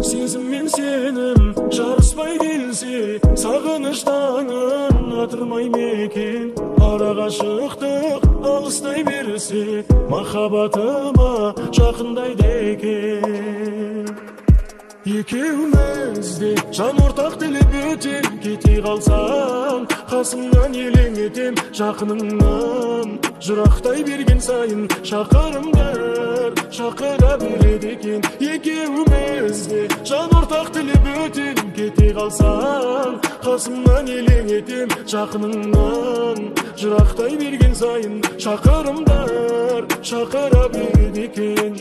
Сезім мен сенім жарыспай келсе, сағыныш таңын атырмай мекен. Ара ғашықтық алыстай берсе, махаббатыма жақындайды екен. Екеумізде жан ортақ тілеп өтем, кете қалсаң қасымнан елең етем. Жақыныңнан жырақтай берген сайын шақырымдар шақыра береді екен. Екеумізде жан ортақ тілеп өтем, кете қалсаң қасымнан елең етем. Жақыныңнан жырақтай берген сайын шақырымдар шақыра береді екен.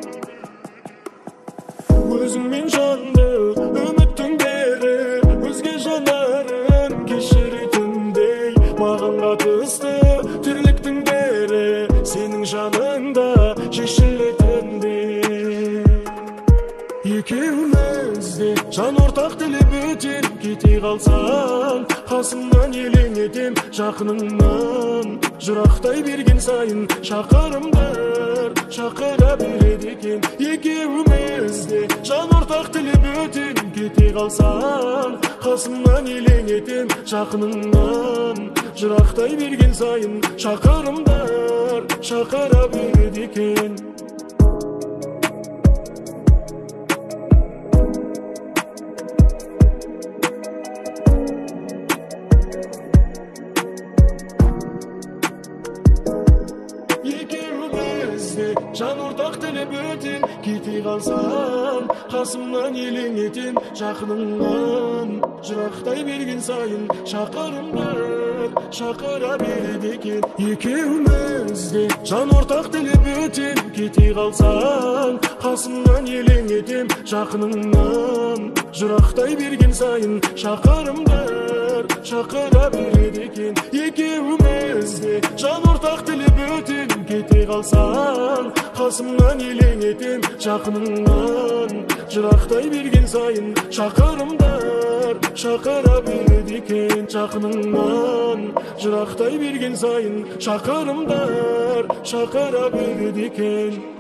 Өзіңмен жанды үміттің бері, өзге жанарын кешіретіндей. Маған қатысты тірліктің бері, сенің жаныңда шешілетіндей. Екеумізде жан ортақ тілеп өтем, кете қалсаң қасымнан елең етем. Жақыныңнан жырақтай берген сайын шақырымдар шақыра береді екен. Екеумізде жан ортақ тілеп өтем, кете қалсаң қасымнан елең етем. Жақыныңнан жырақтай берген сайын шақырымдар шақыра береді екен. Жан ортақ тілеп өтем, кете қалсам қасымнан елең етем. Жақыныңнан жырақтай берген сайын шақырымдар шақыра береді екен. Екеумізде жан ортақ тілеп өтем, кете қалсаң қасымнан елең етем. Жақыныңнан жырақтай берген сайын шақырымдар шақыра береді екен. Екеумізде жан ортақ тілеп өтем, кете қалсаң қасымнан елең етем. Жақыныңнан жырақтай берген сайын шақырымдар шақыра береді екен. Жақыныңнан жырақтай берген сайын шақырымдар шақыра береді екен.